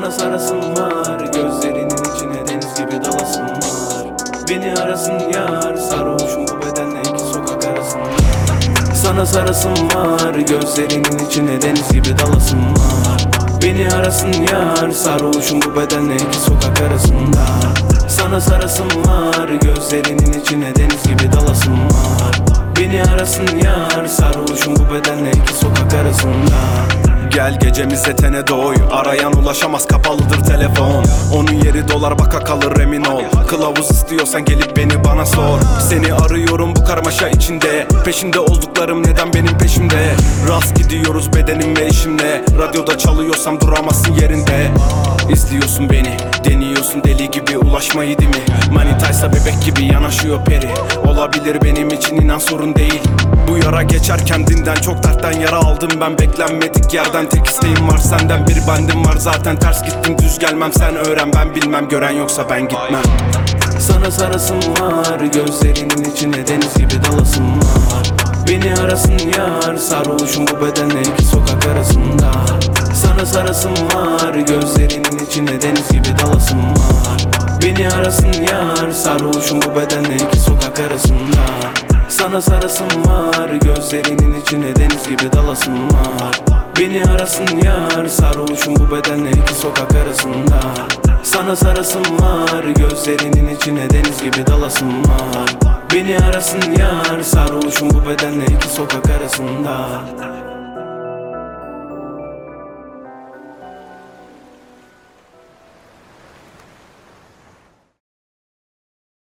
Sana sarasın var, gözlerinin içine deniz gibi dalasın var. Beni arasın yar, sarhoşum bu bedenle iki sokak arasında. Sana sarasın var, gözlerinin içine deniz gibi dalasın var. Beni arasın yar, sarhoşum bu bedenle iki sokak arasında. Sana sarasın var, gözlerinin içine deniz gibi dalasın var. Beni arasın yar, sarhoşum bu bedenle iki sokak arasında. Gel gecemize tene doy, arayan ulaşamaz, kapalıdır telefon. Onun yeri dolar, baka kalır emin ol. Kılavuz istiyorsan gelip beni bana sor. Seni arıyorum bu karmaşa içinde, peşinde olduklarım neden benim peşimde? Rast gidiyoruz bedenim ve işimle, radyoda çalıyorsam duramazsın yerinde. İzliyorsun beni, deniyorsun deli gibi ulaşmayı değil mi? Manitaysa bebek gibi yanaşıyor peri. Olabilir benim için, inan sorun değil. Bu yara geçer kendinden, çok dertten yara aldım ben beklenmedik yerden. Tek isteğim var senden, bir bendim var zaten. Ters gittim düz gelmem, sen öğren ben bilmem. Gören yoksa ben gitmem. Sana sarasın var, gözlerinin içine deniz gibi dalasın var. Beni arasın yar, sarhoşum bu bedenle iki sokak arasında. Sana sarasın var, gözlerinin içine deniz gibi dalasın var. Beni arasın yar, sarhoşum bu bedenle iki sokak arasında. Sana sarasın var, gözlerinin içine deniz gibi dalasın var. Beni arasın yar, sarhoşum bu bedenle iki sokak arasında. Sana sarasın var, gözlerinin içine deniz gibi dalasın var. Beni arasın yar, sarhoşum bu bedenle iki sokak arasında.